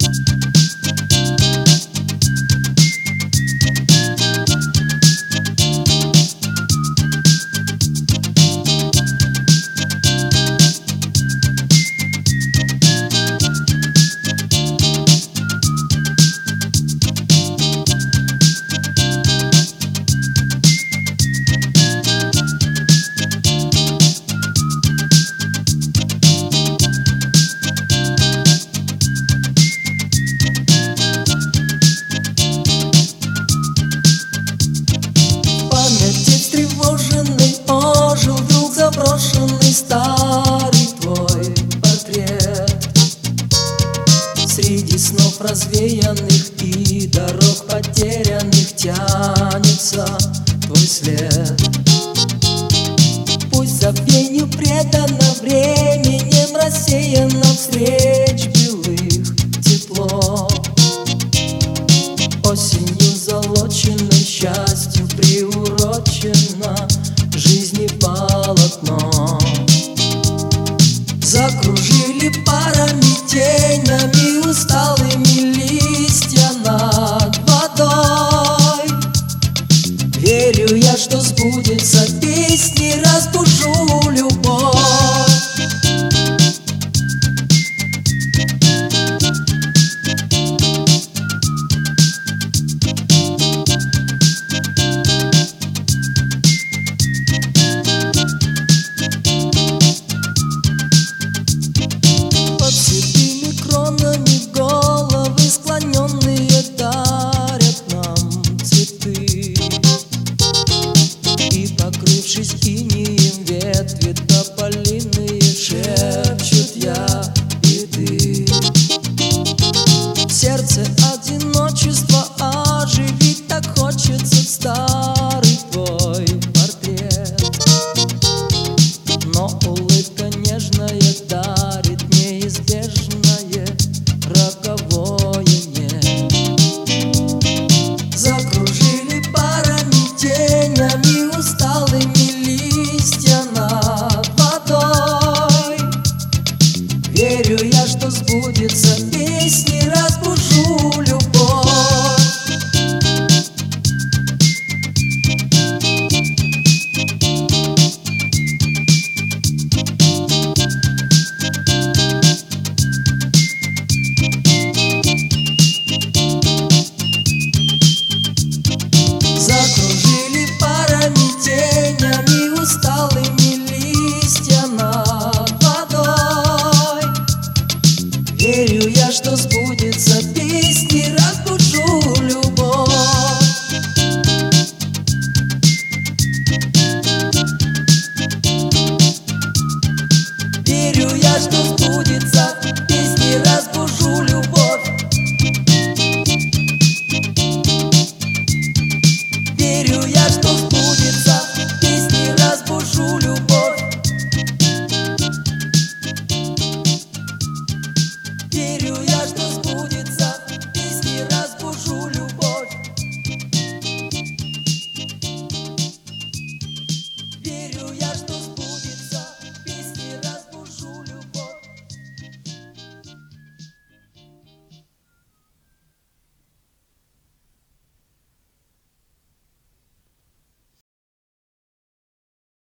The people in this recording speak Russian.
Заброшенный старый твой портрет. Среди снов развеянных и дорог потерянных тянется твой след. Пусть забвению предано временем, рассеяно встреч белых тепло. Осенью залоченной счастью приурочено жизни полотно. Закружили парами, тенями, усталыми листья над водой. Верю я, что сбудется песни, разбужу любовь. Инеем ветви тополиные шепчут я и ты. В сердце одиночество оживить так хочется старый твой портрет. Но улыбка нежная дарит неизбежное роковое нет. Закружили парами, тенями, усталыми листья над водой. Верю я, что сбудется песни, разбужу любовь. Закружили парами, тенями, усталыми листья над водой. Верю я, что сбудется